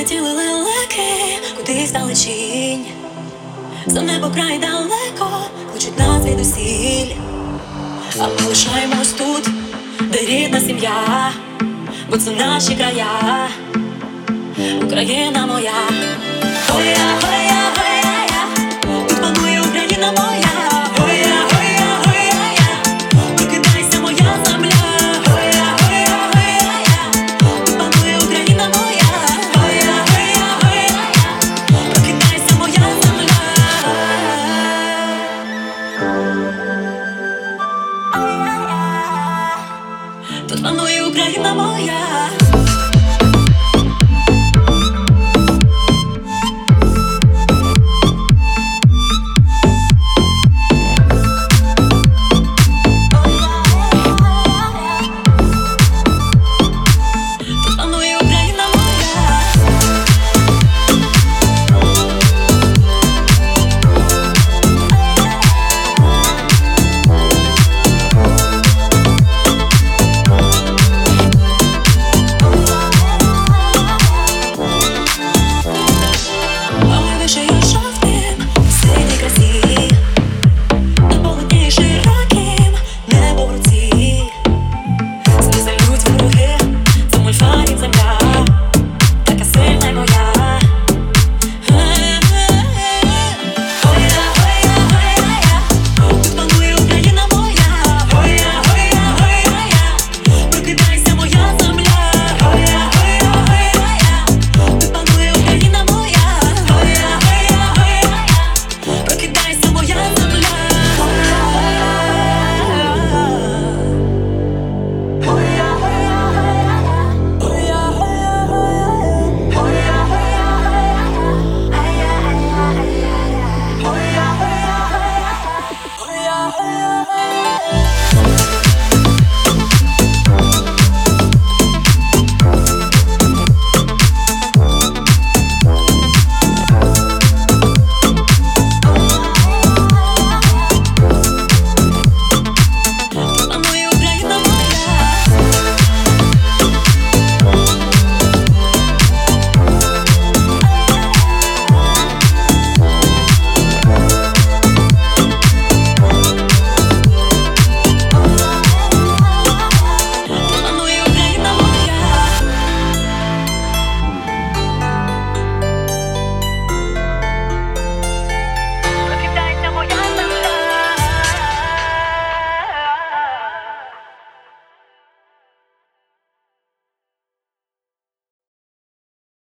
полетіли лелеки кудись далечінь, за небо край далеко кличуть нас звідусіль. А ми лишаємось тут, де рідна сім'я, бо це наші края, Україна моя. Ой-я, ой-я, ой-я, тут панує Україна моя.